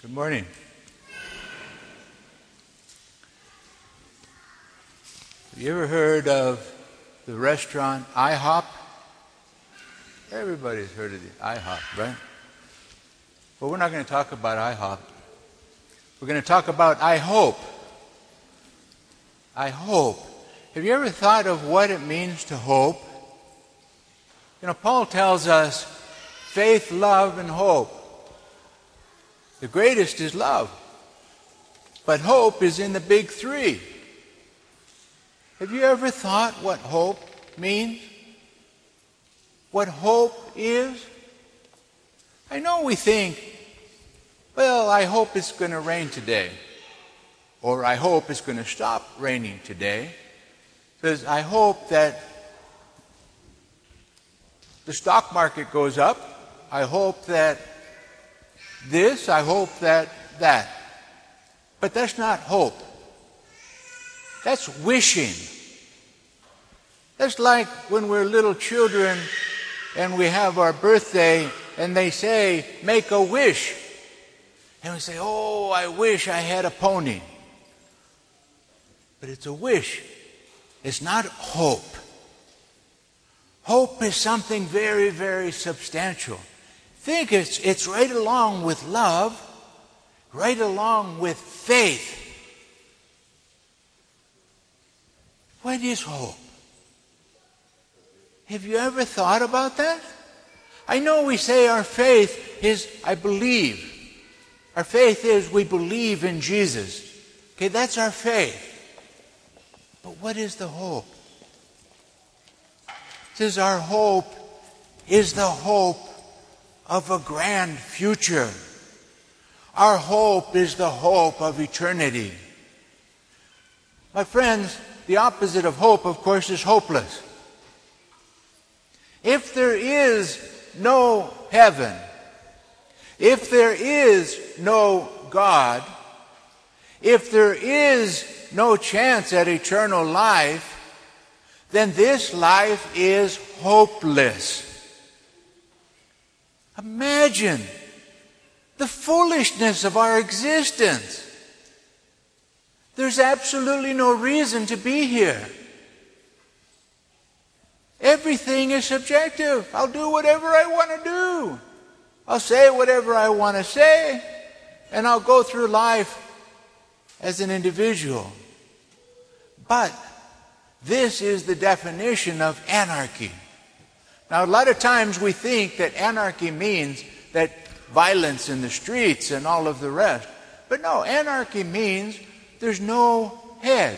Good morning. Have you ever heard of the restaurant IHOP? Everybody's heard of the IHOP, right? But we're not going to talk about IHOP. We're going to talk about I hope. I hope. Have you ever thought of what it means to hope? You know, Paul tells us faith, love, and hope. The greatest is love. But hope is in the big three. Have you ever thought what hope means? What hope is? I know we think, well, I hope it's going to rain today. Or I hope it's going to stop raining today. Because I hope that the stock market goes up. I hope that this, I hope that. But that's not hope. That's wishing. That's like when we're little children and we have our birthday and they say, make a wish. And we say, oh, I wish I had a pony. But it's a wish. It's not hope. Hope is something very, very substantial. Think it's right along with love, right along with faith. What is hope? Have you ever thought about that? I know we say our faith is, I believe. Our faith is we believe in Jesus. Okay, that's our faith. But what is the hope? It says our hope is the hope of a grand future. Our hope is the hope of eternity. My friends, the opposite of hope, of course, is hopeless. If there is no heaven, if there is no God, if there is no chance at eternal life, then this life is hopeless. Imagine the foolishness of our existence. There's absolutely no reason to be here. Everything is subjective. I'll do whatever I want to do. I'll say whatever I want to say. And I'll go through life as an individual. But this is the definition of anarchy. Now, a lot of times we think that anarchy means that violence in the streets and all of the rest. But no, anarchy means there's no head.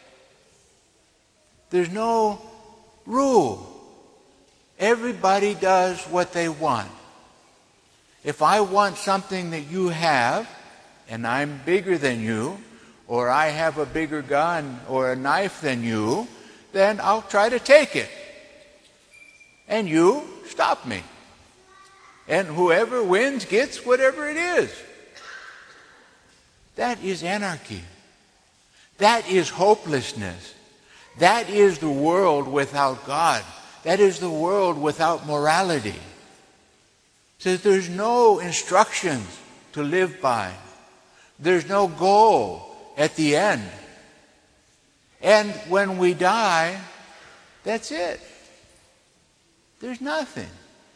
There's no rule. Everybody does what they want. If I want something that you have, and I'm bigger than you, or I have a bigger gun or a knife than you, then I'll try to take it. And you stop me. And whoever wins gets whatever it is. That is anarchy. That is hopelessness. That is the world without God. That is the world without morality. So there's no instructions to live by. There's no goal at the end. And when we die, that's it. There's nothing.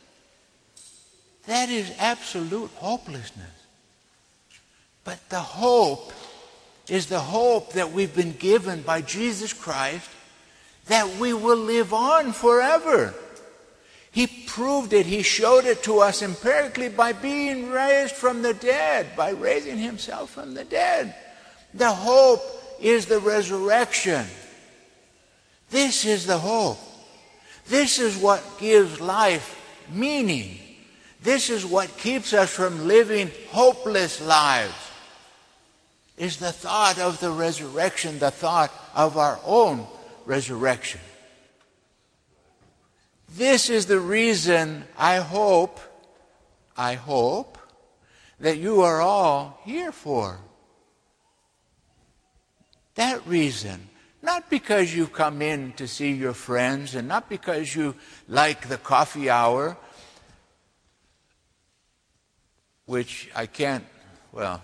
That is absolute hopelessness. But the hope is the hope that we've been given by Jesus Christ, that we will live on forever. He proved it. He showed it to us empirically by being raised from the dead, by raising himself from the dead. The hope is the resurrection. This is the hope. This is what gives life meaning. This is what keeps us from living hopeless lives. Is the thought of the resurrection, the thought of our own resurrection. This is the reason I hope that you are all here for. That reason. Not because you come in to see your friends and not because you like the coffee hour, which I can't Well,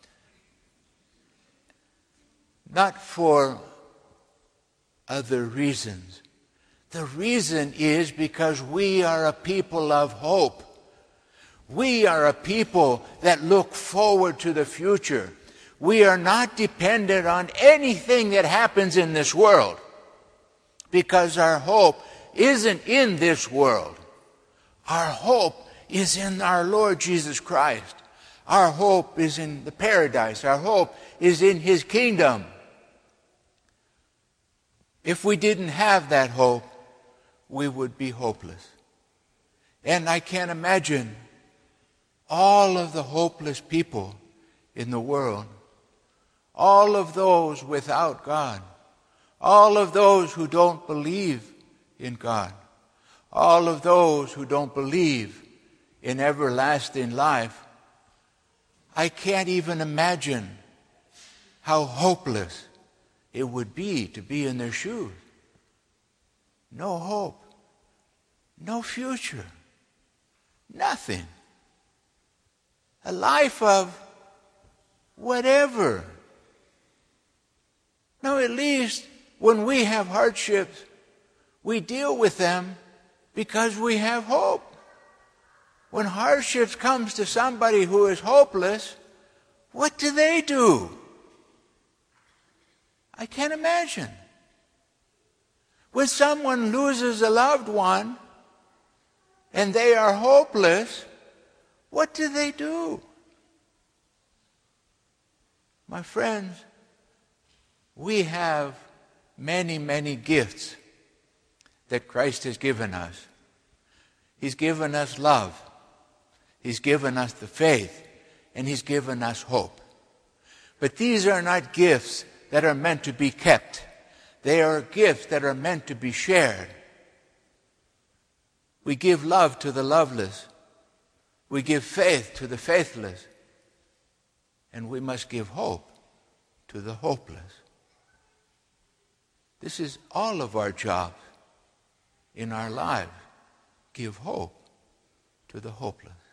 not for other reasons. The reason is because we are a people of hope. We are a people that look forward to the future. We are not dependent on anything that happens in this world, because our hope isn't in this world. Our hope is in our Lord Jesus Christ. Our hope is in the paradise. Our hope is in His kingdom. If we didn't have that hope, we would be hopeless. And I can't imagine all of the hopeless people in the world, all of those without God, all of those who don't believe in God, all of those who don't believe in everlasting life. I can't even imagine how hopeless it would be to be in their shoes. No hope, no future, nothing. A life of whatever. Now, at least when we have hardships, we deal with them because we have hope. When hardships comes to somebody who is hopeless, what do? I can't imagine. When someone loses a loved one and they are hopeless, what do? My friends, we have many, many gifts that Christ has given us. He's given us love. He's given us the faith. And He's given us hope. But these are not gifts that are meant to be kept. They are gifts that are meant to be shared. We give love to the loveless. We give faith to the faithless. And we must give hope to the hopeless. This is all of our jobs in our lives. Give hope to the hopeless.